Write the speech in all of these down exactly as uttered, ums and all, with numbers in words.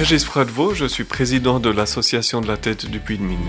Régis Froidevaux, je suis président de l'association de la tête du Puy de Mine.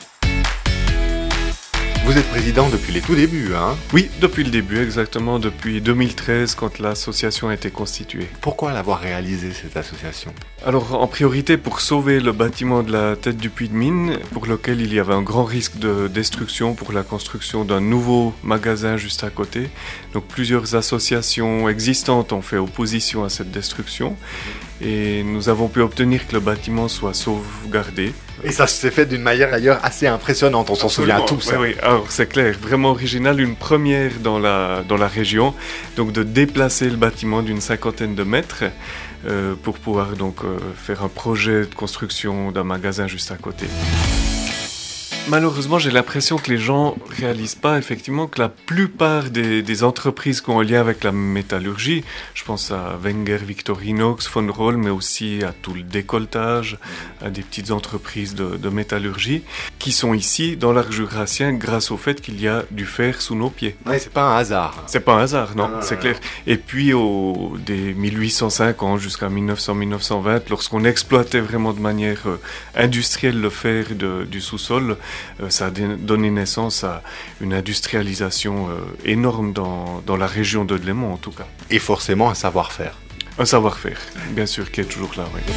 Vous êtes président depuis les tout débuts, hein? Oui, depuis le début, exactement, depuis deux mille treize, quand l'association a été constituée. Pourquoi l'avoir réalisée, cette association? Alors, en priorité, pour sauver le bâtiment de la tête du Puy de Mine, pour lequel il y avait un grand risque de destruction pour la construction d'un nouveau magasin juste à côté. Donc, plusieurs associations existantes ont fait opposition à cette destruction. Et nous avons pu obtenir que le bâtiment soit sauvegardé. Et ça s'est fait d'une manière ailleurs assez impressionnante, on s'en souvient tous. Oui, oui. Alors c'est clair, vraiment original, une première dans la, dans la région, donc de déplacer le bâtiment d'une cinquantaine de mètres euh, pour pouvoir donc euh, faire un projet de construction d'un magasin juste à côté. Malheureusement, j'ai l'impression que les gens réalisent pas effectivement que la plupart des, des entreprises qui ont un lien avec la métallurgie, je pense à Wenger, Victorinox, Von Roll, mais aussi à tout le décolletage, à des petites entreprises de, de métallurgie, qui sont ici dans l'arc jurassien grâce au fait qu'il y a du fer sous nos pieds. Oui, c'est pas un hasard. C'est pas un hasard, non, non c'est non, clair. Non. Et puis, au, des mille huit cent cinquante jusqu'à mille neuf cents mille neuf cent vingt, lorsqu'on exploitait vraiment de manière euh, industrielle le fer de, du sous-sol, euh, ça a donné naissance à une industrialisation euh, énorme dans, dans la région de Delémont, en tout cas. Et forcément un savoir-faire. Un savoir-faire, bien sûr, qui est toujours là, oui.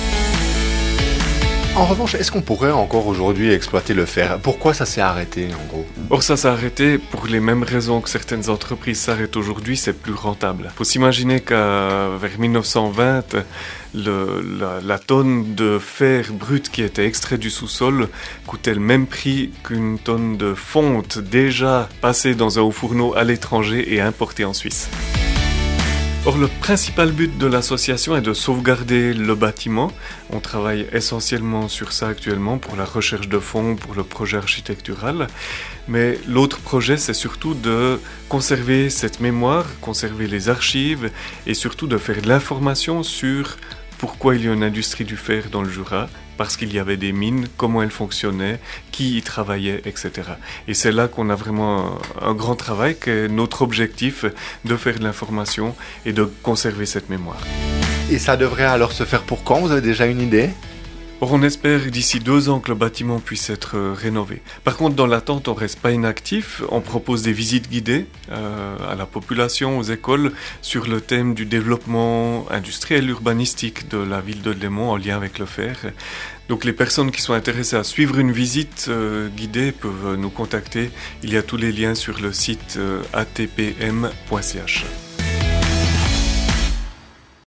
En revanche, est-ce qu'on pourrait encore aujourd'hui exploiter le fer? Pourquoi ça s'est arrêté, en gros? Or, ça s'est arrêté pour les mêmes raisons que certaines entreprises s'arrêtent aujourd'hui, c'est plus rentable. Il faut s'imaginer qu'à vers mille neuf cent vingt, le, la, la tonne de fer brut qui était extrait du sous-sol coûtait le même prix qu'une tonne de fonte déjà passée dans un haut fourneau à l'étranger et importée en Suisse. Or, le principal but de l'association est de sauvegarder le bâtiment. On travaille essentiellement sur ça actuellement pour la recherche de fonds, pour le projet architectural. Mais l'autre projet, c'est surtout de conserver cette mémoire, conserver les archives et surtout de faire de l'information sur pourquoi il y a une industrie du fer dans le Jura, parce qu'il y avait des mines, comment elles fonctionnaient, qui y travaillait, et cetera. Et c'est là qu'on a vraiment un, un grand travail, qui est notre objectif de faire de l'information et de conserver cette mémoire. Et ça devrait alors se faire pour quand? Vous avez déjà une idée? Or, on espère d'ici deux ans que le bâtiment puisse être euh, rénové. Par contre, dans l'attente, on ne reste pas inactif. On propose des visites guidées euh, à la population, aux écoles, sur le thème du développement industriel urbanistique de la ville de Delémont en lien avec le fer. Donc les personnes qui sont intéressées à suivre une visite euh, guidée peuvent nous contacter. Il y a tous les liens sur le site euh, a t p m point c h.